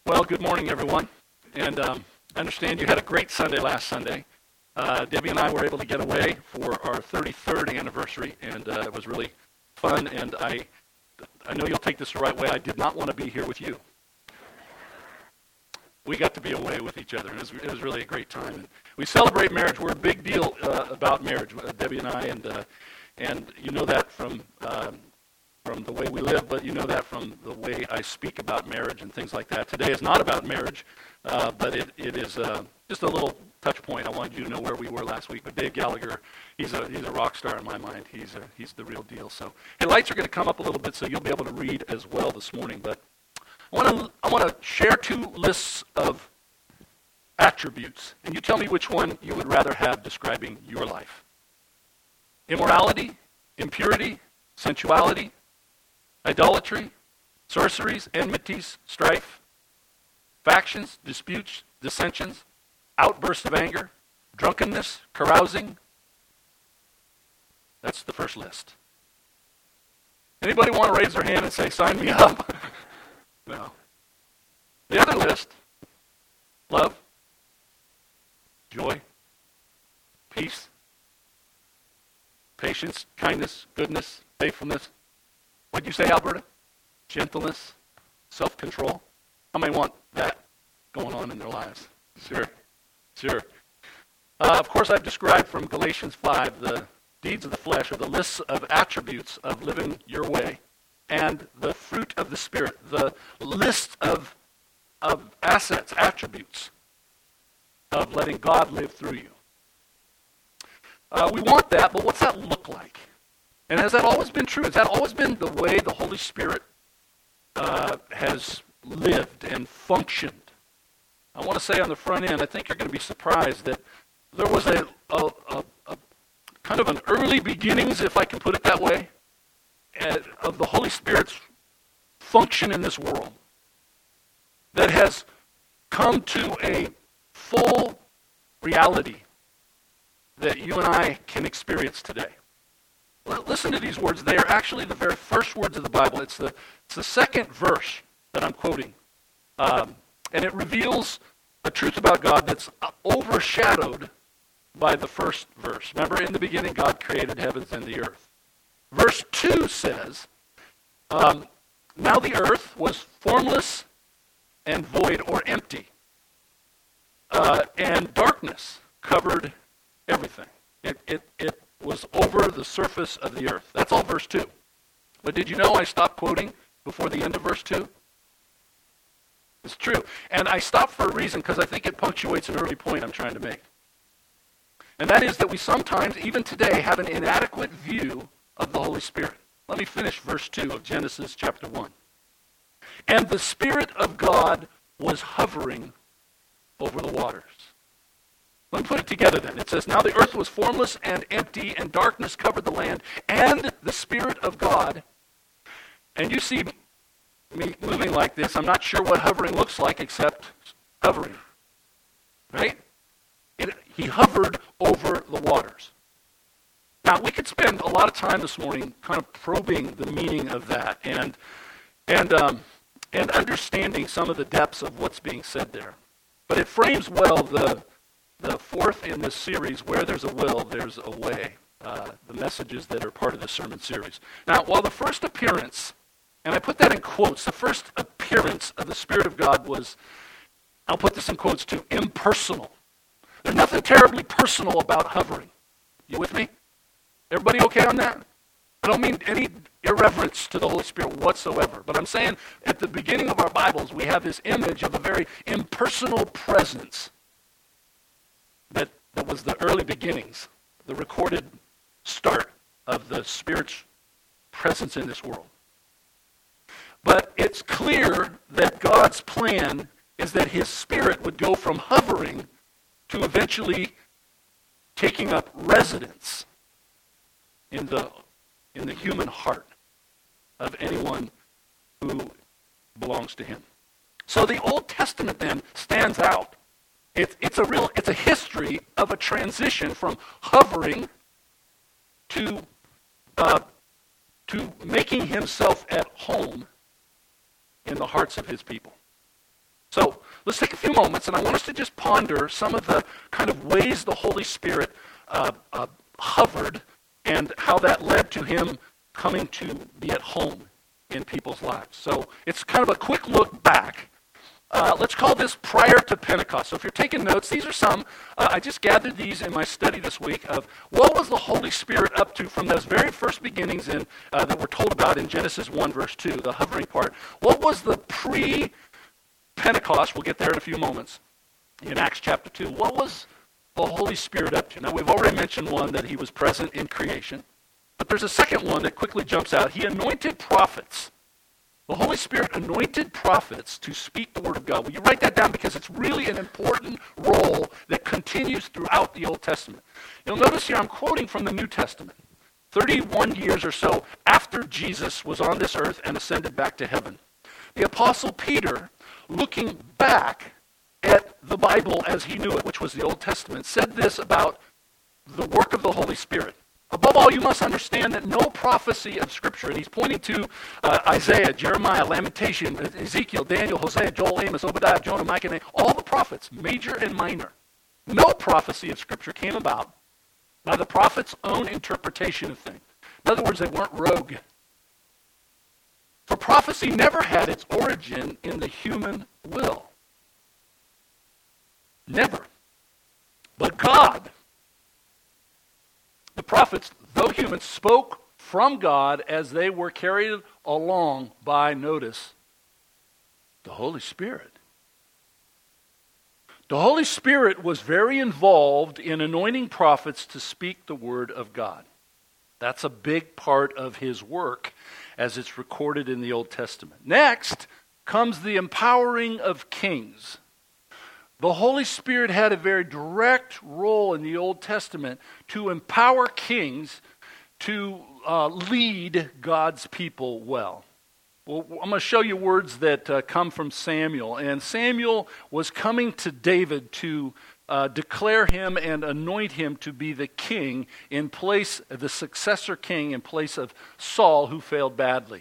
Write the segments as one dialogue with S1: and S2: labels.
S1: Well, good morning, everyone. And I understand you had a great Sunday last Sunday. Debbie and I were able to get away for our 33rd anniversary, and it was really fun. And I know you'll take this the right way. I did not want to be here with you. We got to be away with each other. It was really a great time. And we celebrate marriage. We're a big deal about marriage, Debbie and I, and you know that from the way we live, but you know that from the way I speak about marriage and things like that. Today is not about marriage, but it is just a little touch point. I wanted you to know where we were last week. But Dave Gallagher, he's a rock star in my mind. He's the real deal. So, hey, lights are going to come up a little bit, so you'll be able to read as well this morning. But I want to share two lists of attributes, and you tell me which one you would rather have describing your life. Immorality, impurity, sensuality, idolatry, sorceries, enmities, strife, factions, disputes, dissensions, outbursts of anger, drunkenness, carousing. That's the first list. Anybody want to raise their hand and say, sign me up? No. The other list, love, joy, peace, patience, kindness, goodness, faithfulness. What'd you say, Alberta? Gentleness, self-control. How many want that going on in their lives? Sure. Of course, I've described from Galatians 5 the deeds of the flesh, or the lists of attributes of living your way, and the fruit of the Spirit, the list of assets, attributes of letting God live through you. We want that, but what's that look like? And has that always been true? Has that always been the way the Holy Spirit has lived and functioned? I want to say on the front end, I think you're going to be surprised that there was a kind of an early beginnings, if I can put it that way, of the Holy Spirit's function in this world that has come to a full reality that you and I can experience today. Listen to these words. They are actually the very first words of the Bible. It's the second verse that I'm quoting. And it reveals a truth about God that's overshadowed by the first verse. Remember, in the beginning, God created heavens and the earth. Verse 2 says, now the earth was formless and void or empty, and darkness covered everything. It was over the surface of the earth. That's all verse 2. But did you know I stopped quoting before the end of verse 2? It's true. And I stopped for a reason, because I think it punctuates an early point I'm trying to make. And that is that we sometimes, even today, have an inadequate view of the Holy Spirit. Let me finish verse 2 of Genesis chapter 1. And the Spirit of God was hovering over the waters. Let me put it together then. It says, now the earth was formless and empty, and darkness covered the land, and the Spirit of God. And you see me moving like this. I'm not sure what hovering looks like except hovering. Right? He hovered over the waters. Now, we could spend a lot of time this morning kind of probing the meaning of that and understanding some of the depths of what's being said there. But it frames well the fourth in this series, Where There's a Will, There's a Way, the messages that are part of the sermon series. Now, while the first appearance, and I put that in quotes, the first appearance of the Spirit of God was, I'll put this in quotes too, impersonal. There's nothing terribly personal about hovering. You with me? Everybody okay on that? I don't mean any irreverence to the Holy Spirit whatsoever, but I'm saying at the beginning of our Bibles, we have this image of a very impersonal presence that was the early beginnings, the recorded start of the Spirit's presence in this world. But it's clear that God's plan is that His Spirit would go from hovering to eventually taking up residence in the human heart of anyone who belongs to Him. So the Old Testament then stands out. It's a history of a transition from hovering to making Himself at home in the hearts of His people. So let's take a few moments, and I want us to just ponder some of the kind of ways the Holy Spirit hovered and how that led to him coming to be at home in people's lives. So it's kind of a quick look back. Let's call this prior to Pentecost. So if you're taking notes, these are some. I just gathered these in my study this week of what was the Holy Spirit up to from those very first beginnings that we're told about in Genesis 1, verse 2, the hovering part. What was the pre-Pentecost, we'll get there in a few moments, in Acts chapter 2. What was the Holy Spirit up to? Now, we've already mentioned one, that he was present in creation. But there's a second one that quickly jumps out. He anointed prophets. The Holy Spirit anointed prophets to speak the word of God. Will you write that down? Because it's really an important role that continues throughout the Old Testament. You'll notice here I'm quoting from the New Testament. 31 years or so after Jesus was on this earth and ascended back to heaven. The Apostle Peter, looking back at the Bible as he knew it, which was the Old Testament, said this about the work of the Holy Spirit. Above all, you must understand that no prophecy of Scripture, and he's pointing to Isaiah, Jeremiah, Lamentation, Ezekiel, Daniel, Hosea, Joel, Amos, Obadiah, Jonah, Micah, and all the prophets, major and minor. No prophecy of Scripture came about by the prophet's own interpretation of things. In other words, they weren't rogue. For prophecy never had its origin in the human will. Never. But God, the prophets, though human, spoke from God as they were carried along by, notice, the Holy Spirit. The Holy Spirit was very involved in anointing prophets to speak the word of God. That's a big part of his work as it's recorded in the Old Testament. Next comes the empowering of kings. The Holy Spirit had a very direct role in the Old Testament to empower kings to lead God's people well. Well, I'm going to show you words that come from Samuel. And Samuel was coming to David to declare him and anoint him to be the king in place, the successor king in place of Saul, who failed badly.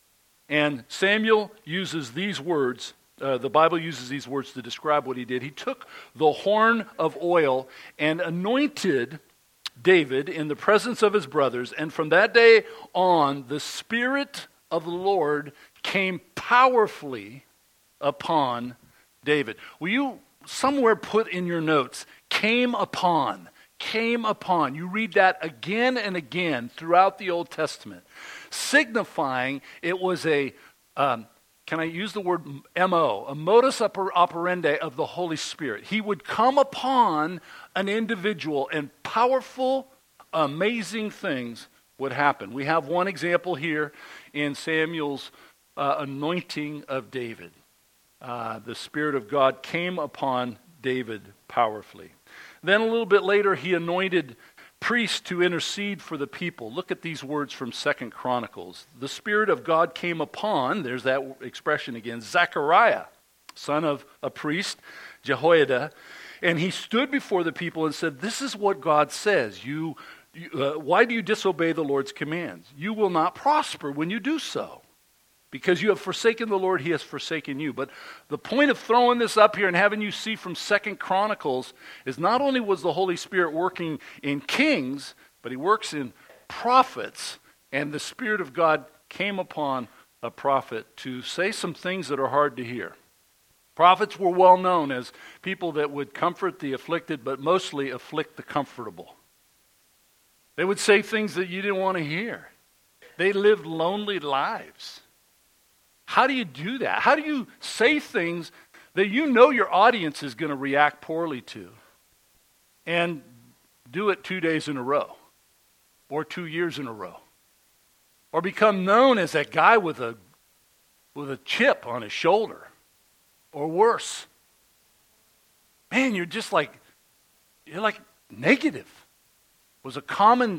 S1: And Samuel uses these words. The Bible uses these words to describe what he did. He took the horn of oil and anointed David in the presence of his brothers, and from that day on, the Spirit of the Lord came powerfully upon David. Will you somewhere put in your notes, came upon, came upon. You read that again and again throughout the Old Testament, signifying it was a can I use the word MO, a modus operandi of the Holy Spirit. He would come upon an individual and powerful, amazing things would happen. We have one example here in Samuel's anointing of David. The Spirit of God came upon David powerfully. Then a little bit later, he anointed priests to intercede for the people. Look at these words from 2 Chronicles. The Spirit of God came upon, there's that expression again, Zechariah, son of a priest, Jehoiada, and he stood before the people and said, this is what God says. Why do you disobey the Lord's commands? You will not prosper when you do so. Because you have forsaken the Lord, he has forsaken you. But the point of throwing this up here and having you see from 2 Chronicles is not only was the Holy Spirit working in kings, but he works in prophets. And the Spirit of God came upon a prophet to say some things that are hard to hear. Prophets were well known as people that would comfort the afflicted, but mostly afflict the comfortable. They would say things that you didn't want to hear. They lived lonely lives. How do you do that? How do you say things that you know your audience is going to react poorly to and do it 2 days in a row or 2 years in a row? Or become known as that guy with a chip on his shoulder or worse? Man, you're like negative. Was a common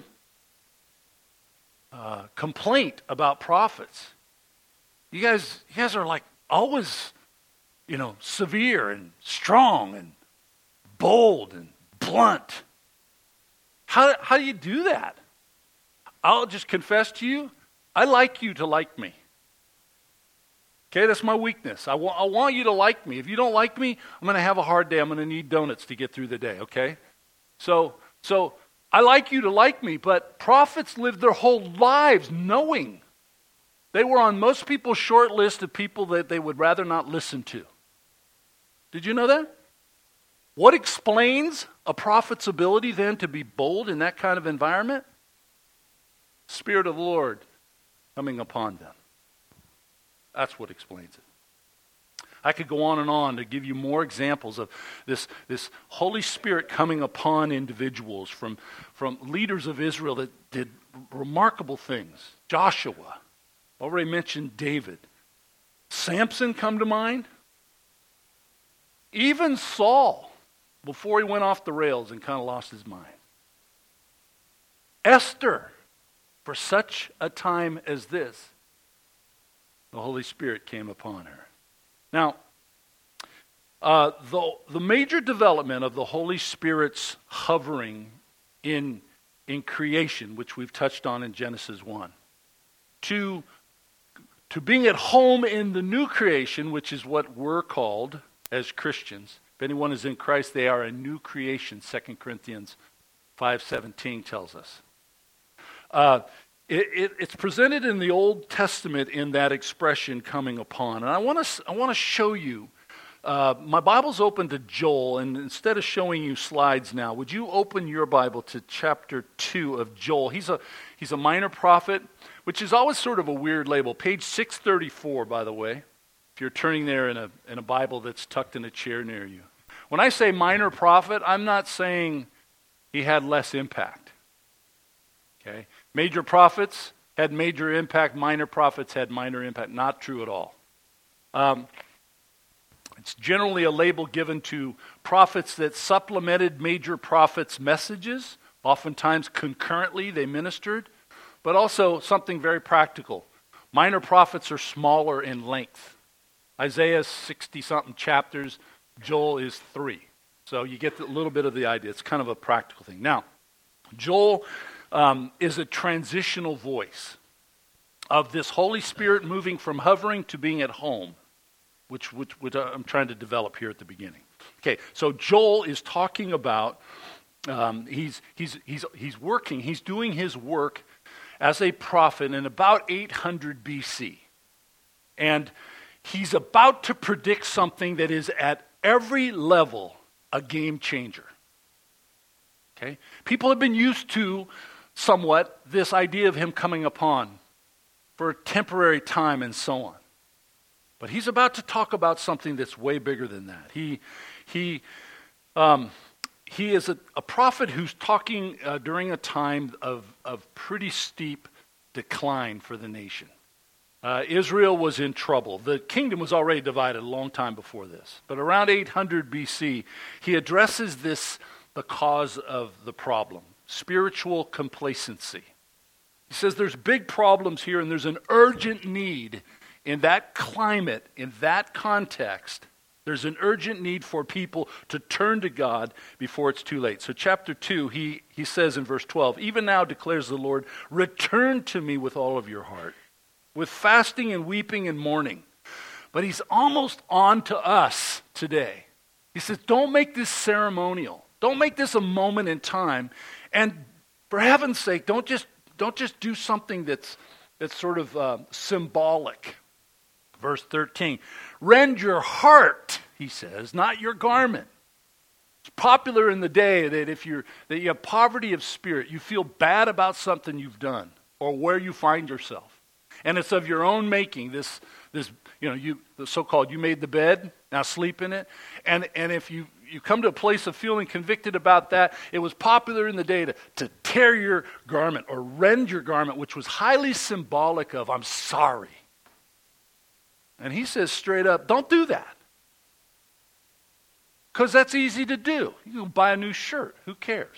S1: complaint about prophets. You guys are like always, severe and strong and bold and blunt. How do you do that? I'll just confess to you, I like you to like me. Okay, that's my weakness. I want you to like me. If you don't like me, I'm going to have a hard day. I'm going to need donuts to get through the day, okay? So I like you to like me, but prophets lived their whole lives knowing they were on most people's short list of people that they would rather not listen to. Did you know that? What explains a prophet's ability then to be bold in that kind of environment? Spirit of the Lord coming upon them. That's what explains it. I could go on to give you more examples of this Holy Spirit coming upon individuals from leaders of Israel that did remarkable things. Joshua, already mentioned David. Samson come to mind. Even Saul, before he went off the rails and kind of lost his mind. Esther, for such a time as this, the Holy Spirit came upon her. Now, the major development of the Holy Spirit's hovering in creation, which we've touched on in Genesis 1, to being at home in the new creation, which is what we're called as Christians. If anyone is in Christ, they are a new creation, 2 Corinthians 5:17 tells us. It's presented in the Old Testament in that expression coming upon. And I want to show you, my Bible's open to Joel, and instead of showing you slides now, would you open your Bible to chapter 2 of Joel? He's a minor prophet, which is always sort of a weird label. Page 634, by the way, if you're turning there in a Bible that's tucked in a chair near you. When I say minor prophet, I'm not saying he had less impact. Okay? Major prophets had major impact. Minor prophets had minor impact. Not true at all. It's generally a label given to prophets that supplemented major prophets' messages. Oftentimes concurrently they ministered. But also something very practical. Minor prophets are smaller in length. Isaiah's 60-something chapters. Joel is 3. So you get a little bit of the idea. It's kind of a practical thing. Now, Joel is a transitional voice of this Holy Spirit moving from hovering to being at home, which I'm trying to develop here at the beginning. Okay, so Joel is talking about he's working, he's doing his work as a prophet in about 800 BC, and he's about to predict something that is at every level a game changer. Okay, people have been used to somewhat this idea of him coming upon for a temporary time and so on. But he's about to talk about something that's way bigger than that. He is a prophet who's talking during a time of pretty steep decline for the nation. Israel was in trouble. The kingdom was already divided a long time before this. But around 800 BC, he addresses the cause of the problem. Spiritual complacency. He says there's big problems here and there's an urgent need in that climate, in that context. There's an urgent need for people to turn to God before it's too late. So chapter 2, he says in verse 12, "Even now declares the Lord, return to me with all of your heart, with fasting and weeping and mourning." But he's almost on to us today. He says, don't make this ceremonial. Don't make this a moment in time. And for heaven's sake, don't just do something that's sort of symbolic. Verse 13, rend your heart, he says, not your garment. It's popular in the day that you have poverty of spirit, you feel bad about something you've done or where you find yourself, and it's of your own making. This the so-called you made the bed, now sleep in it, and if you come to a place of feeling convicted about that, it was popular in the day to tear your garment or rend your garment, which was highly symbolic of I'm sorry. And he says straight up, don't do that. Because that's easy to do. You can buy a new shirt. Who cares?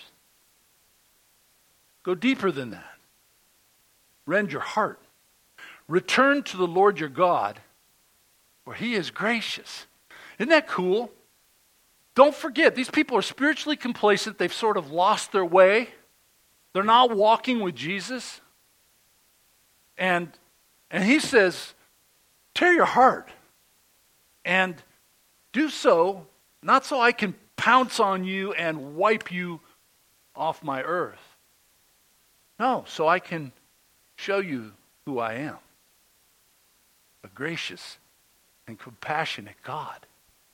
S1: Go deeper than that. Rend your heart. Return to the Lord your God, for he is gracious. Isn't that cool? Don't forget, these people are spiritually complacent. They've sort of lost their way. They're not walking with Jesus. And he says,
S2: tear your heart. And do so, not so I can pounce on you and wipe you off my earth. No, so I can show you who I am. A gracious and compassionate God.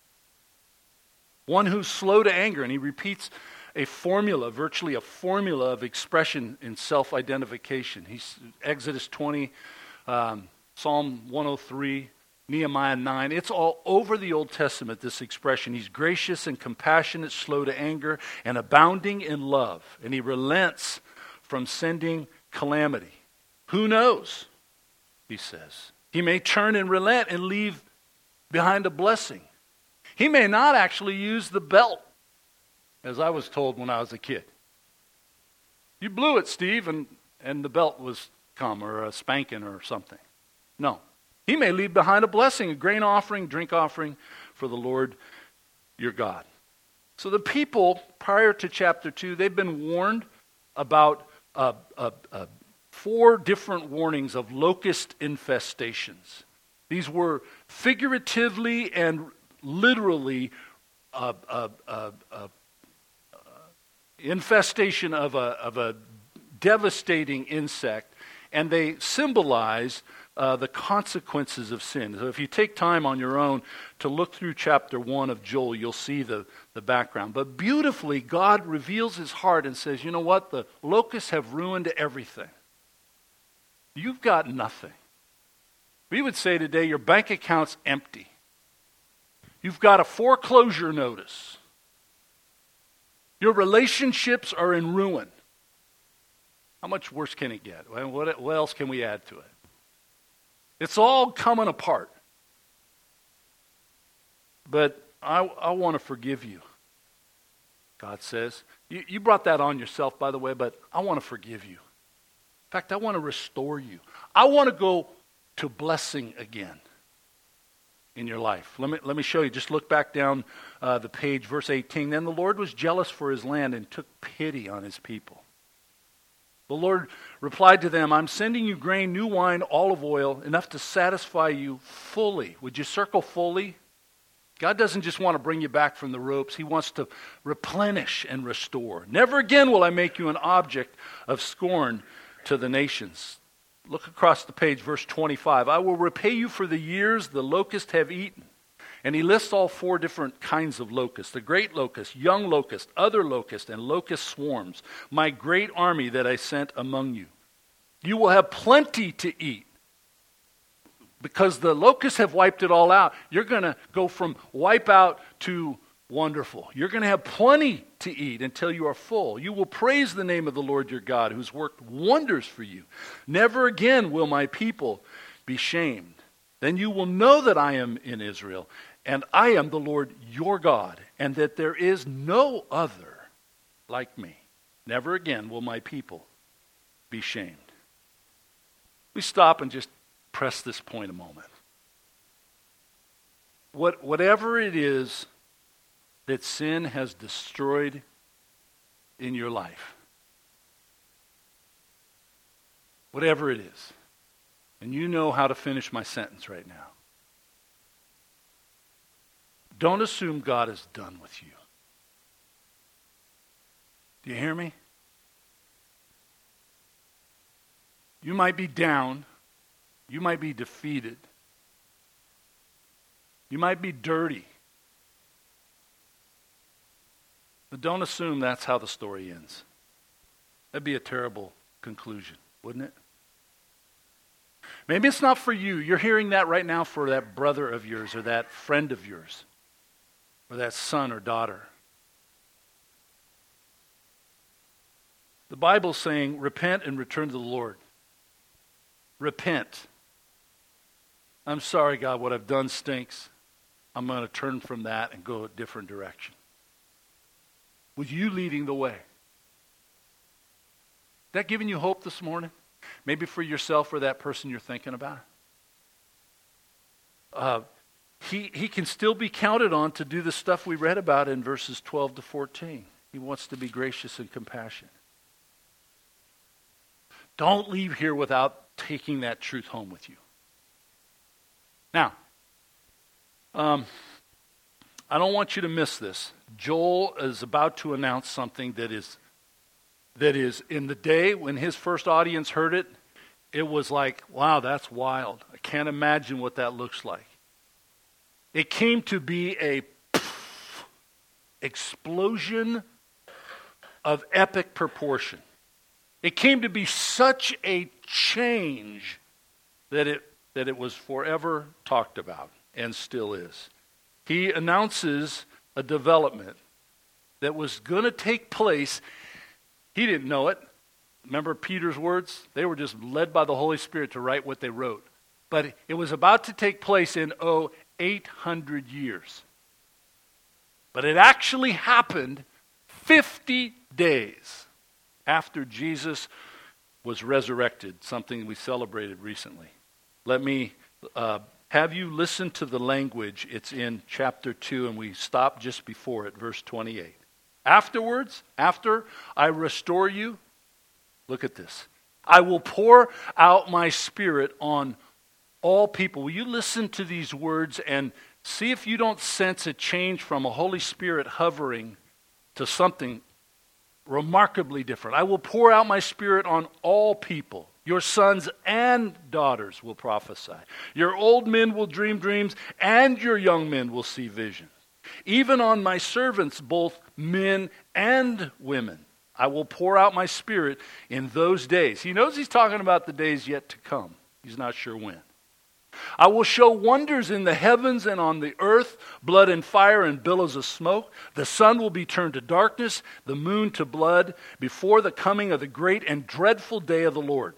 S2: One who's slow to anger, and he repeats a formula, virtually a formula of expression in self-identification. He's Exodus 20, Psalm 103, Nehemiah 9. It's all over the Old Testament, this expression. He's gracious and compassionate, slow to anger, and abounding in love. And he relents from sending calamity. Who knows, he says. He may turn and relent and leave behind a blessing. He may not actually use the belt, as I was told when I was a kid. You blew it, Steve, and the belt was come, or a spanking or something. No. He may leave behind a blessing, a grain offering, drink offering for the Lord your God. So the people, prior to chapter 2, they've been warned about 4 different warnings of locust infestations. These were figuratively and literally infestation of a devastating insect, and they symbolize the consequences of sin. So if you take time on your own to look through chapter 1 of Joel, you'll see the background. But beautifully, God reveals his heart and says, you know what? The locusts have ruined everything. You've got nothing. We would say today, your bank account's empty. You've got a foreclosure notice. Your relationships are in ruin. How much worse can it get? What else can we add to it? It's all coming apart. But I want to forgive you, God says. You brought that on yourself, by the way, but I want to forgive you. In fact, I want to restore you. I want to go to blessing again in your life. Let me show you. Just look back down the page, verse 18. Then the Lord was jealous for his land and took pity on his people. The Lord replied to them, I'm sending you grain, new wine, olive oil, enough to satisfy you fully. Would you circle fully? God doesn't just want to bring you back from the ropes. He wants to replenish and restore. Never again will I make you an object of scorn to the nations. Look across the page, verse 25. I will repay you for the years the locusts have eaten. And he lists all 4 different kinds of locusts. The great locust, young locust, other locust, and locust swarms. My great army that I sent among you. You will have plenty to eat. Because the locusts have wiped it all out. You're going to go from wipe out to wonderful. You're going to have plenty to eat until you are full. You will praise the name of the Lord your God, who's worked wonders for you. Never again will my people be shamed. Then you will know that I am in Israel, and I am the Lord your God, and that there is no other like me. Never again will my people be shamed. We stop and just press this point a moment. Whatever it is that sin has destroyed in your life, whatever it is, and you know how to finish my sentence right now. Don't assume God is done with you. Do you hear me? You might be down. You might be defeated. You might be dirty. But don't assume that's how the story ends. That'd be a terrible conclusion, wouldn't it? Maybe it's not for you. You're hearing that right now for that brother of yours or that friend of yours or that son or daughter. The Bible's saying, repent and return to the Lord. Repent. I'm sorry, God, what I've done stinks. I'm going to turn from that and go a different direction. With you leading the way. That giving you hope this morning? Maybe for yourself or that person you're thinking about. He can still be counted on to do the stuff we read about in verses 12 to 14. He wants to be gracious and compassionate. Don't leave here without taking that truth home with you. Now, I don't want you to miss this. Joel is about to announce something that is in the day when his first audience heard it, it was like, wow, that's wild. I can't imagine what that looks like. It came to be a explosion of epic proportion. It came to be such a change that it was forever talked about and still is. He announces a development that was going to take place. He didn't know it. Remember Peter's words? They were just led by the Holy Spirit to write what they wrote. But it was about to take place in, 800 years. But it actually happened 50 days after Jesus was resurrected, something we celebrated recently. Let me have you listen to the language. It's in chapter 2, and we stop just before it, verse 28. Afterwards, after I restore you, look at this. I will pour out my Spirit on all people. Will you listen to these words and see if you don't sense a change from a Holy Spirit hovering to something remarkably different. I will pour out my Spirit on all people. Your sons and daughters will prophesy. Your old men will dream dreams, and your young men will see visions. Even on my servants, both men and women, I will pour out my Spirit in those days. He knows he's talking about the days yet to come. He's not sure when. I will show wonders in the heavens and on the earth, blood and fire and billows of smoke. The sun will be turned to darkness, the moon to blood, before the coming of the great and dreadful day of the Lord.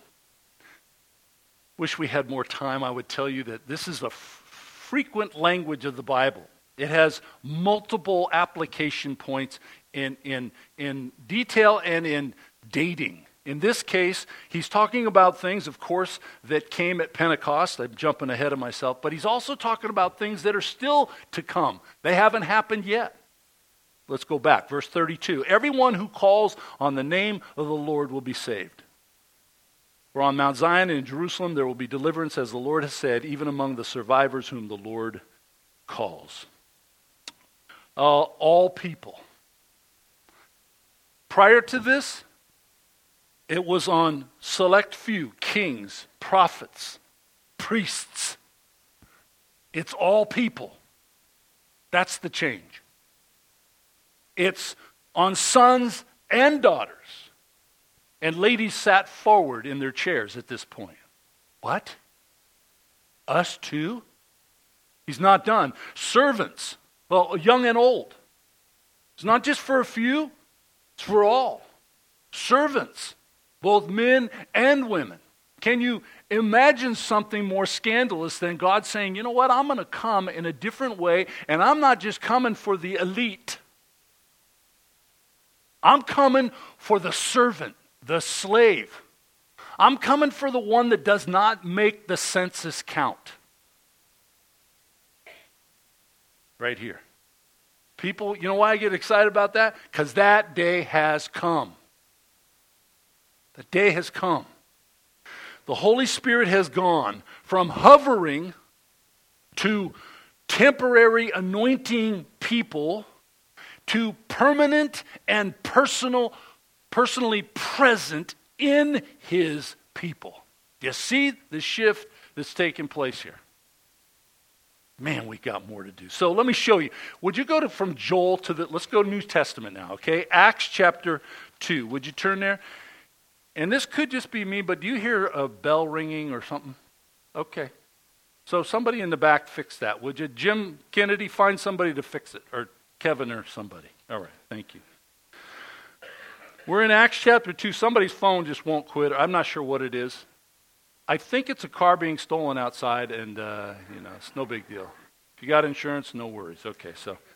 S2: Wish we had more time. I would tell you that this is a frequent language of the Bible. It has multiple application points in detail and in dating. In this case, he's talking about things, of course, that came at Pentecost. I'm jumping ahead of myself. But he's also talking about things that are still to come. They haven't happened yet. Let's go back. Verse 32. Everyone who calls on the name of the Lord will be saved. For on Mount Zion and in Jerusalem there will be deliverance, as the Lord has said, even among the survivors whom the Lord calls. All people. Prior to this, it was on select few, kings, prophets, priests. It's all people. That's the change. It's on sons and daughters. And ladies sat forward in their chairs at this point. What? Us too? He's not done. Servants, well, young and old. It's not just for a few, it's for all. Servants, both men and women. Can you imagine something more scandalous than God saying, you know what, I'm going to come in a different way, and I'm not just coming for the elite. I'm coming for the servant, the slave. I'm coming for the one that does not make the census count. Right here. People, you know why I get excited about that? Because that day has come. The day has come. The Holy Spirit has gone from hovering to temporary anointing people to permanent and personally present in His people. Do you see the shift that's taking place here? Man, we got more to do. So let me show you. Would you go from Joel to let's go to New Testament now, okay? Acts chapter 2. Would you turn there? And this could just be me, but do you hear a bell ringing or something? Okay. So somebody in the back fix that. Would you, Jim Kennedy, find somebody to fix it? Or Kevin or somebody. All right, thank you. We're in Acts chapter 2. Somebody's phone just won't quit. I'm not sure what it is. I think it's a car being stolen outside, and, it's no big deal. If you got insurance, no worries. Okay,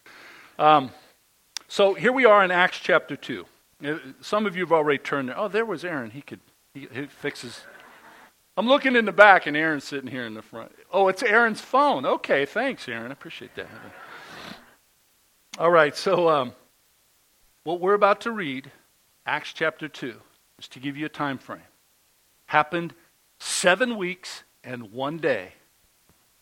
S2: so here we are in Acts chapter 2. Some of you have already turned there. Oh, there was Aaron. He fixes. I'm looking in the back, and Aaron's sitting here in the front. Oh, it's Aaron's phone. Okay, thanks, Aaron. I appreciate that. All right, so what we're about to read, Acts chapter 2, just to give you a time frame, happened 7 weeks and 1 day.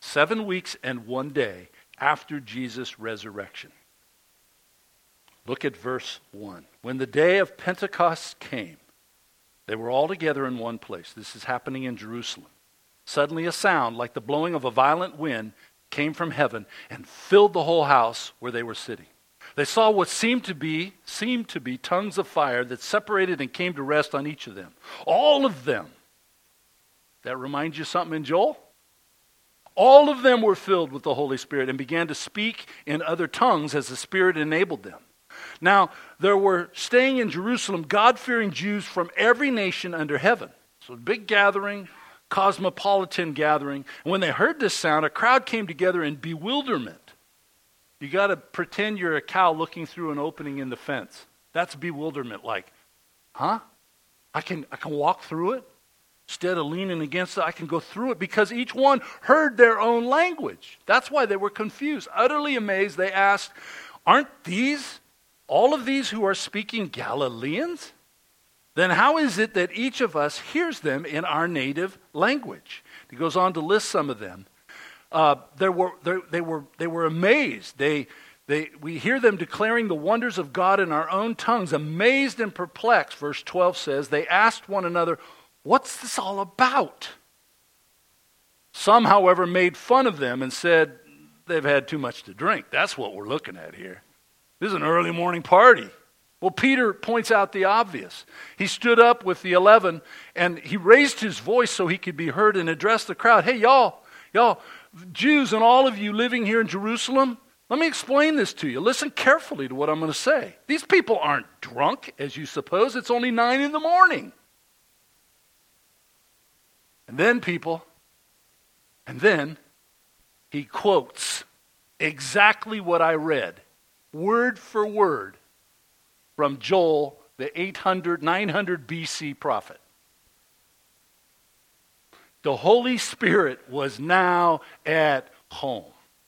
S2: 7 weeks and 1 day after Jesus' resurrection. Look at verse 1. When the day of Pentecost came, they were all together in one place. This is happening in Jerusalem. Suddenly a sound like the blowing of a violent wind came from heaven and filled the whole house where they were sitting. They saw what seemed to be tongues of fire that separated and came to rest on each of them. All of them. That reminds you something in Joel? All of them were filled with the Holy Spirit and began to speak in other tongues as the Spirit enabled them. Now, there were staying in Jerusalem God-fearing Jews from every nation under heaven. So a big gathering, cosmopolitan gathering. And when they heard this sound, a crowd came together in bewilderment. You got to pretend you're a cow looking through an opening in the fence. That's bewilderment, like, huh? I can walk through it? Instead of leaning against it, I can go through it, because each one heard their own language. That's why they were confused. Utterly amazed, they asked, aren't these, all of these who are speaking, Galileans? Then how is it that each of us hears them in our native language? He goes on to list some of them. They were amazed. We hear them declaring the wonders of God in our own tongues, amazed and perplexed. Verse 12 says, they asked one another, what's this all about? Some, however, made fun of them and said, they've had too much to drink. That's what we're looking at here. This is an early morning party. Well, Peter points out the obvious. He stood up with the 11 and he raised his voice so he could be heard and addressed the crowd. Hey, y'all, Jews and all of you living here in Jerusalem, let me explain this to you. Listen carefully to what I'm going to say. These people aren't drunk, as you suppose. It's only 9 a.m. And then he quotes exactly what I read, word for word, from Joel, the 900 BC prophet. The Holy Spirit was now at home.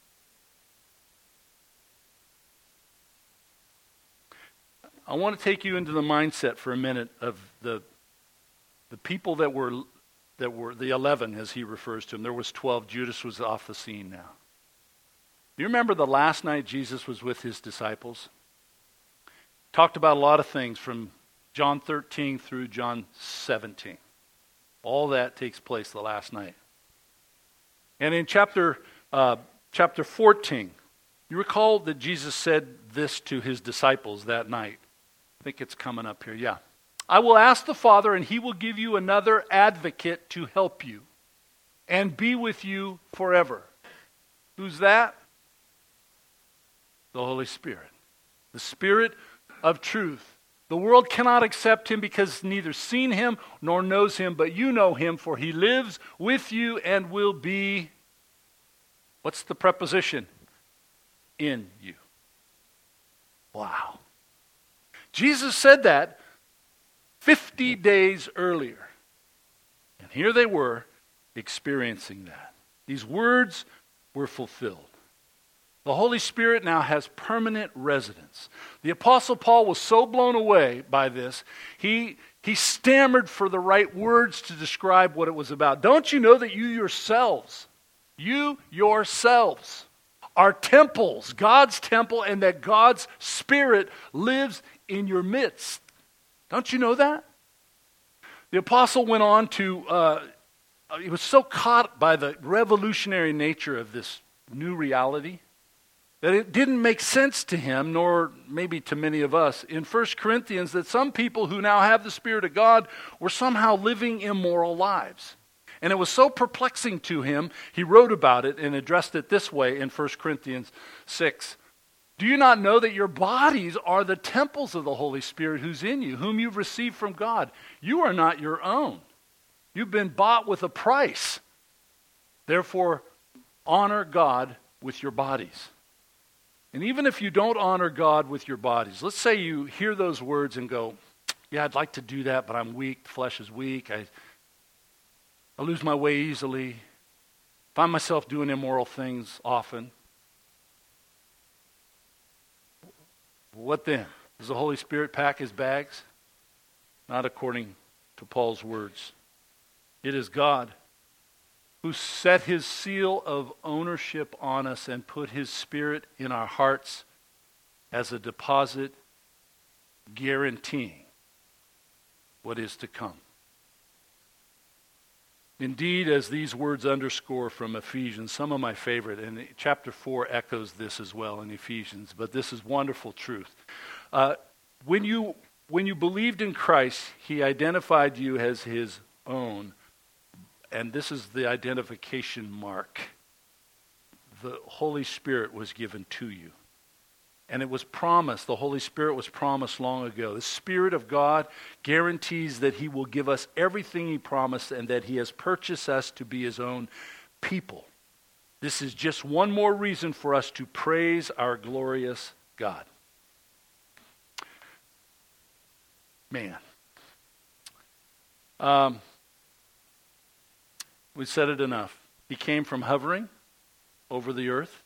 S2: I want to take you into the mindset for a minute of the people that were the 11, as he refers to them. There was 12. Judas was off the scene now. Do you remember the last night Jesus was with his disciples? Talked about a lot of things from John 13 through John 17. All that takes place the last night. And in chapter 14, you recall that Jesus said this to his disciples that night. I think it's coming up here. Yeah. I will ask the Father, and he will give you another advocate to help you and be with you forever. Who's that? The Holy Spirit. The Spirit of truth. The world cannot accept him because neither seen him nor knows him, but you know him, for he lives with you and will be, what's the preposition? In you. Wow. Jesus said that 50 days earlier. And here they were experiencing that. These words were fulfilled. The Holy Spirit now has permanent residence. The Apostle Paul was so blown away by this, he stammered for the right words to describe what it was about. Don't you know that you yourselves are temples, God's temple, and that God's Spirit lives in your midst? Don't you know that? The apostle went on to, he was so caught by the revolutionary nature of this new reality that it didn't make sense to him, nor maybe to many of us, in 1 Corinthians, that some people who now have the Spirit of God were somehow living immoral lives. And it was so perplexing to him, he wrote about it and addressed it this way in 1 Corinthians 6. Do you not know that your bodies are the temples of the Holy Spirit who's in you, whom you've received from God? You are not your own. You've been bought with a price. Therefore, honor God with your bodies. And even if you don't honor God with your bodies, let's say you hear those words and go, yeah, I'd like to do that, but I'm weak. The flesh is weak. I lose my way easily. Find myself doing immoral things often. What then? Does the Holy Spirit pack his bags? Not according to Paul's words. It is God who set his seal of ownership on us and put his Spirit in our hearts as a deposit guaranteeing what is to come. Indeed, as these words underscore from Ephesians, some of my favorite, and chapter 4 echoes this as well in Ephesians, but this is wonderful truth. When you believed in Christ, he identified you as his own, and this is the identification mark. The Holy Spirit was given to you. And it was promised, the Holy Spirit was promised long ago. The Spirit of God guarantees that he will give us everything he promised and that he has purchased us to be his own people. This is just one more reason for us to praise our glorious God. Man. We said it enough. He came from hovering over the earth.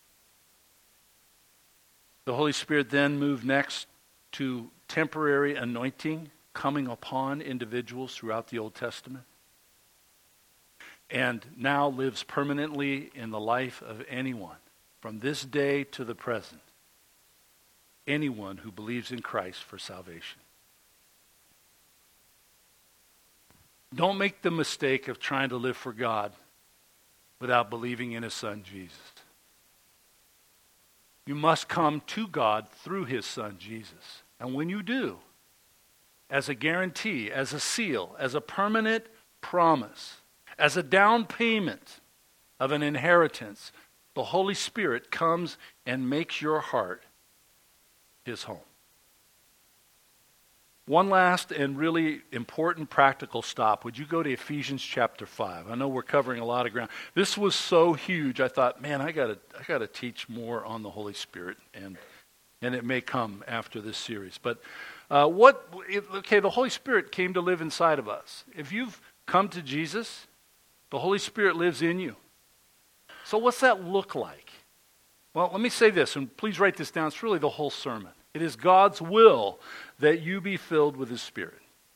S2: The Holy Spirit then moved next to temporary anointing coming upon individuals throughout the Old Testament, and now lives permanently in the life of anyone from this day to the present, anyone who believes in Christ for salvation. Don't make the mistake of trying to live for God without believing in his Son, Jesus. You must come to God through his Son, Jesus. And when you do, as a guarantee, as a seal, as a permanent promise, as a down payment of an inheritance, the Holy Spirit comes and makes your heart his home. One last and really important practical stop. Would you go to Ephesians chapter 5? I know we're covering a lot of ground. This was so huge, I thought, man, I gotta teach more on the Holy Spirit, and it may come after this series. But the Holy Spirit came to live inside of us. If you've come to Jesus, the Holy Spirit lives in you. So what's that look like? Well, let me say this, and please write this down. It's really the whole sermon. It is God's will that you be filled with his Spirit.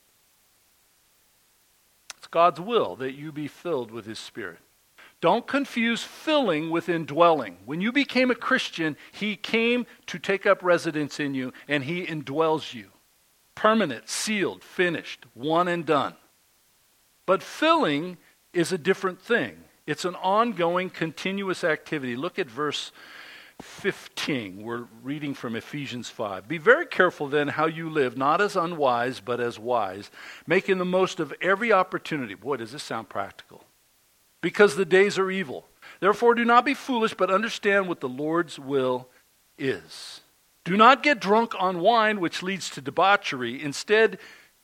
S2: It's God's will that you be filled with his Spirit. Don't confuse filling with indwelling. When you became a Christian, he came to take up residence in you, and he indwells you. Permanent, sealed, finished, one and done. But filling is a different thing. It's an ongoing, continuous activity. Look at verse 15. We're reading from Ephesians 5. Be very careful then how you live, not as unwise, but as wise, making the most of every opportunity. Boy, does this sound practical. Because the days are evil. Therefore, do not be foolish, but understand what the Lord's will is. Do not get drunk on wine, which leads to debauchery. Instead,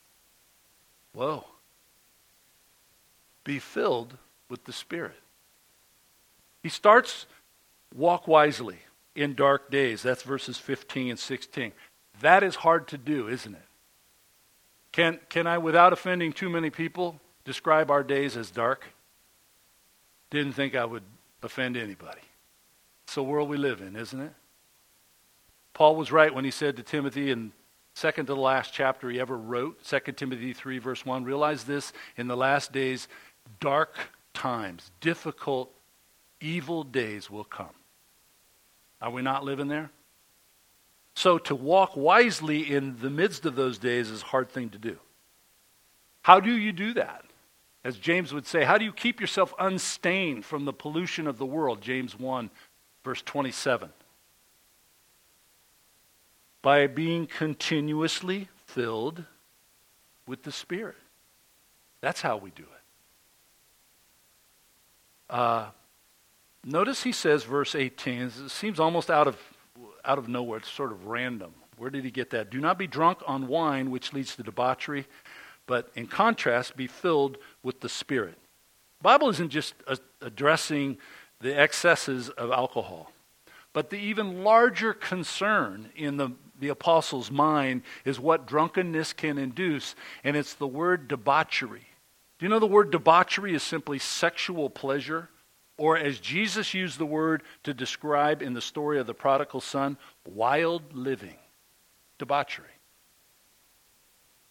S2: be filled with the Spirit. He starts, walk wisely in dark days. That's verses 15 and 16. That is hard to do, isn't it? Can I, without offending too many people, describe our days as dark? Didn't think I would offend anybody. It's the world we live in, isn't it? Paul was right when he said to Timothy in second to the last chapter he ever wrote, 2 Timothy 3 verse 1, realize this, in the last days, dark times, difficult, evil days will come. Are we not living there? So to walk wisely in the midst of those days is a hard thing to do. How do you do that? As James would say, how do you keep yourself unstained from the pollution of the world? James 1, verse 27. By being continuously filled with the Spirit. That's how we do it. Notice he says, verse 18, it seems almost out of nowhere. It's sort of random. Where did he get that? Do not be drunk on wine, which leads to debauchery, but in contrast, be filled with the Spirit. The Bible isn't just addressing the excesses of alcohol, but the even larger concern in the apostle's mind is what drunkenness can induce, and it's the word debauchery. Do you know the word debauchery is simply sexual pleasure? Or as Jesus used the word to describe in the story of the prodigal son, wild living, debauchery.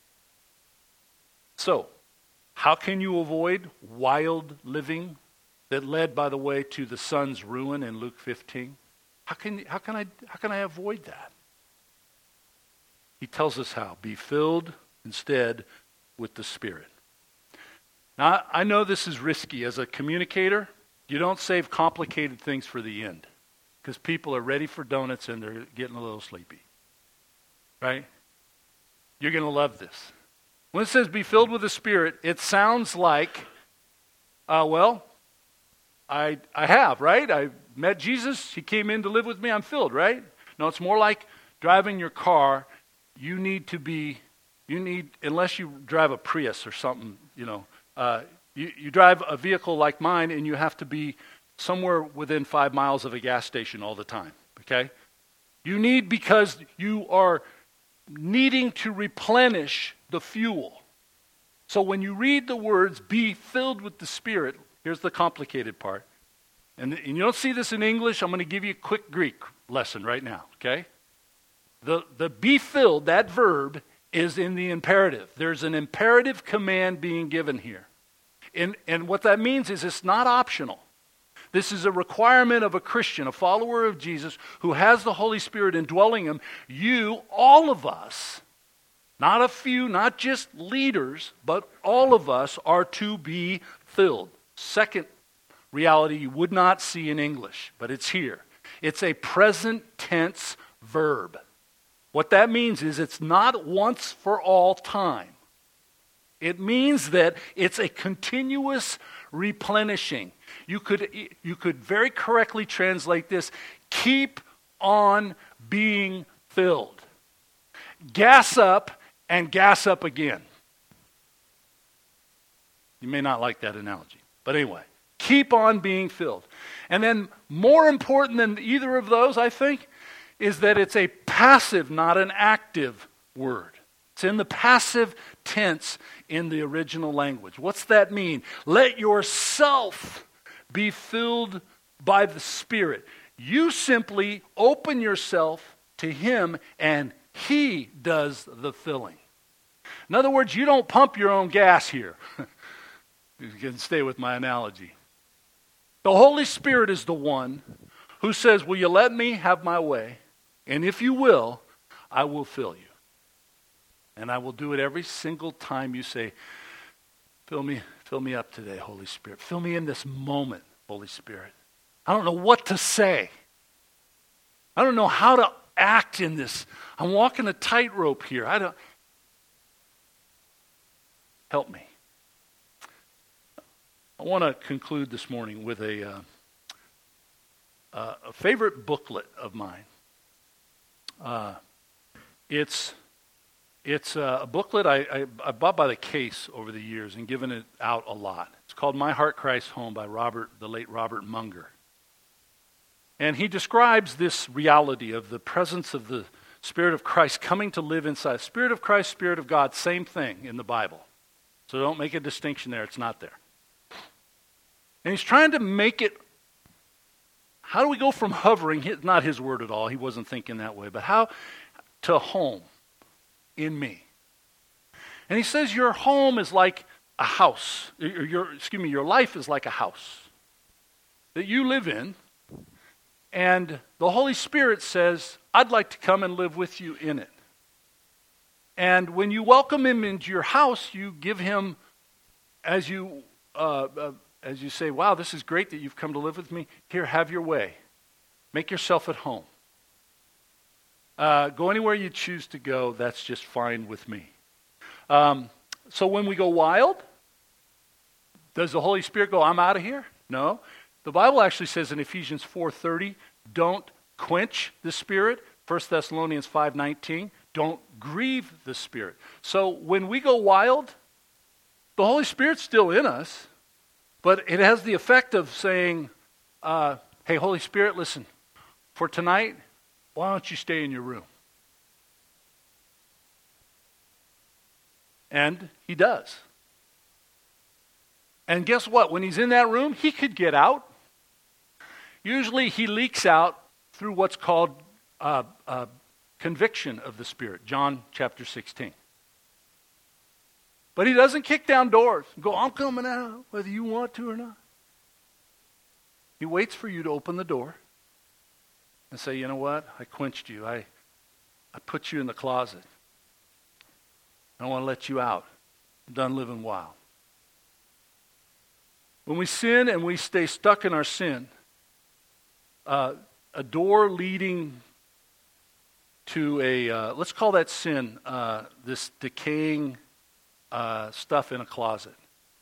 S2: So, how can you avoid wild living that led, by the way, to the son's ruin in Luke 15? How can I avoid that? He tells us how. Be filled instead with the Spirit. Now, I know this is risky. As a communicator, you don't save complicated things for the end, because people are ready for donuts and they're getting a little sleepy. Right? You're going to love this. When it says be filled with the Spirit, it sounds like, I have, right? I met Jesus. He came in to live with me. I'm filled, right? No, it's more like driving your car. Unless you drive a Prius or something, you drive a vehicle like mine and you have to be somewhere within 5 miles of a gas station all the time, okay? You need, because you are needing to replenish the fuel. So when you read the words, be filled with the Spirit, here's the complicated part. And you don't see this in English. I'm going to give you a quick Greek lesson right now, okay? The be filled, that verb, is in the imperative. There's an imperative command being given here. And what that means is it's not optional. This is a requirement of a Christian, a follower of Jesus, who has the Holy Spirit indwelling him. You, all of us, not a few, not just leaders, but all of us are to be filled. Second reality you would not see in English, but it's here. It's a present tense verb. What that means is it's not once for all time. It means that it's a continuous replenishing. You could very correctly translate this, keep on being filled. Gas up and gas up again. You may not like that analogy, but anyway, keep on being filled. And then more important than either of those, I think, is that it's a passive, not an active word. It's in the passive tense in the original language. What's that mean? Let yourself be filled by the Spirit. You simply open yourself to Him and He does the filling. In other words, you don't pump your own gas here. You can stay with my analogy. The Holy Spirit is the one who says, will you let me have my way? And if you will, I will fill you. And I will do it every single time you say, fill me up today, Holy Spirit. Fill me in this moment, Holy Spirit. I don't know what to say. I don't know how to act in this. I'm walking a tightrope here. Help me. I want to conclude this morning with a favorite booklet of mine. It's a booklet I bought by the case over the years and given it out a lot. It's called My Heart Cries Home by the late Robert Munger. And he describes this reality of the presence of the Spirit of Christ coming to live inside. Spirit of Christ, Spirit of God, same thing in the Bible. So don't make a distinction there. It's not there. And he's trying to make it, how do we go from hovering, not his word at all, he wasn't thinking that way, but how to home in me. And he says your home is like a house. Your life is like a house that you live in. And the Holy Spirit says, I'd like to come and live with you in it. And when you welcome him into your house, you give him, as you say, wow, this is great that you've come to live with me. Here, have your way. Make yourself at home. Go anywhere you choose to go. That's just fine with me. So when we go wild, does the Holy Spirit go, I'm out of here? No. The Bible actually says in Ephesians 4:30, don't quench the Spirit. 1 Thessalonians 5:19, don't grieve the Spirit. So when we go wild, the Holy Spirit's still in us, but it has the effect of saying, hey, Holy Spirit, listen, for tonight, why don't you stay in your room? And he does. And guess what? When he's in that room, he could get out. Usually he leaks out through what's called conviction of the Spirit, John chapter 16. But he doesn't kick down doors and go, I'm coming out, whether you want to or not. He waits for you to open the door and say, you know what? I quenched you. I put you in the closet. I want to let you out. I'm done living wild. When we sin and we stay stuck in our sin, a door leading to let's call that sin, this decaying stuff in a closet.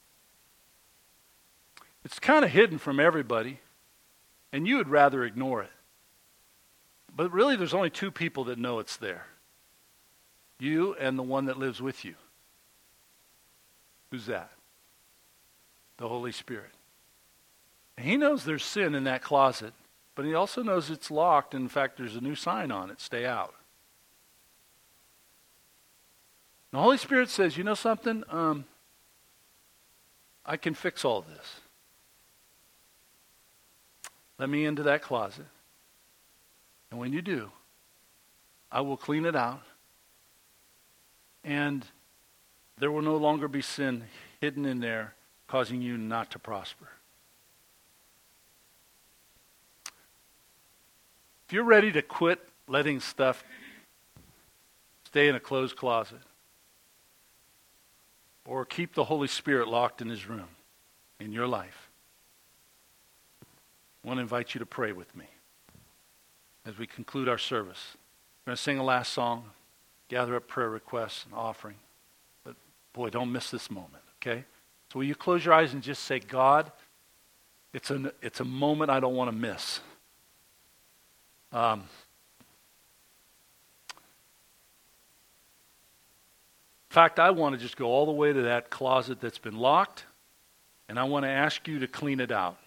S2: It's kind of hidden from everybody, and you would rather ignore it. But really, there's only two people that know it's there. You and the one that lives with you. Who's that? The Holy Spirit. And he knows there's sin in that closet, but he also knows it's locked. In fact, there's a new sign on it, stay out. The Holy Spirit says, you know something? I can fix all this. Let me into that closet. And when you do, I will clean it out. And there will no longer be sin hidden in there, causing you not to prosper. If you're ready to quit letting stuff stay in a closed closet, or keep the Holy Spirit locked in his room in your life, I want to invite you to pray with me as we conclude our service. We're going to sing a last song, gather up prayer requests and offering. But boy, don't miss this moment, okay? So will you close your eyes and just say, God, it's a moment I don't want to miss. In fact, I want to just go all the way to that closet that's been locked, and I want to ask you to clean it out.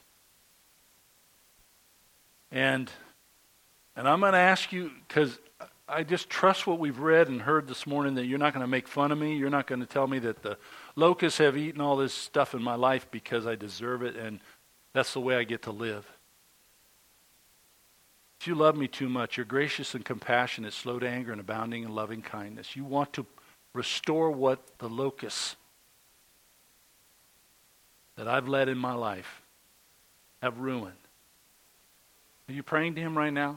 S2: And I'm going to ask you, because I just trust what we've read and heard this morning, that you're not going to make fun of me. You're not going to tell me that the locusts have eaten all this stuff in my life because I deserve it, and that's the way I get to live. If you love me too much, you're gracious and compassionate, slow to anger and abounding in loving kindness. You want to restore what the locusts that I've led in my life have ruined. Are you praying to him right now?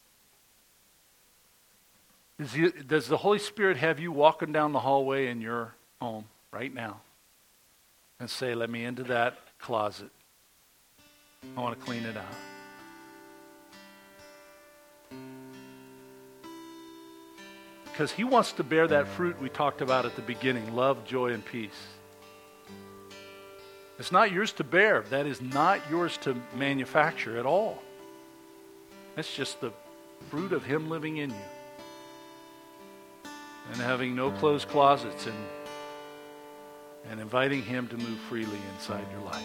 S2: Does the Holy Spirit have you walking down the hallway in your home right now and say, let me into that closet. I want to clean it out. Because he wants to bear that fruit we talked about at the beginning, love, joy, and peace. It's not yours to bear. That is not yours to manufacture at all. That's just the fruit of him living in you. And having no closed closets and inviting him to move freely inside your life.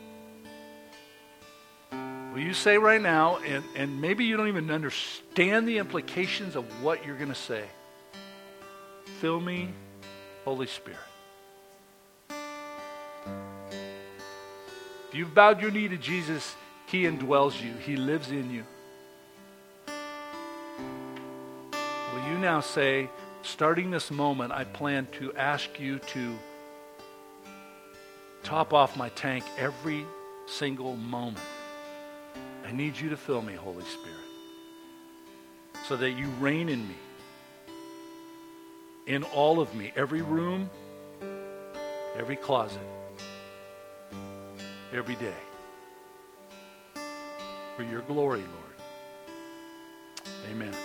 S2: Will you say right now, and maybe you don't even understand the implications of what you're going to say. Fill me, Holy Spirit. If you've bowed your knee to Jesus, he indwells you. He lives in you. Will you now say, starting this moment, I plan to ask you to top off my tank every single moment. I need you to fill me, Holy Spirit, so that you reign in me, in all of me, every room, every closet, every day, for your glory, Lord. Amen.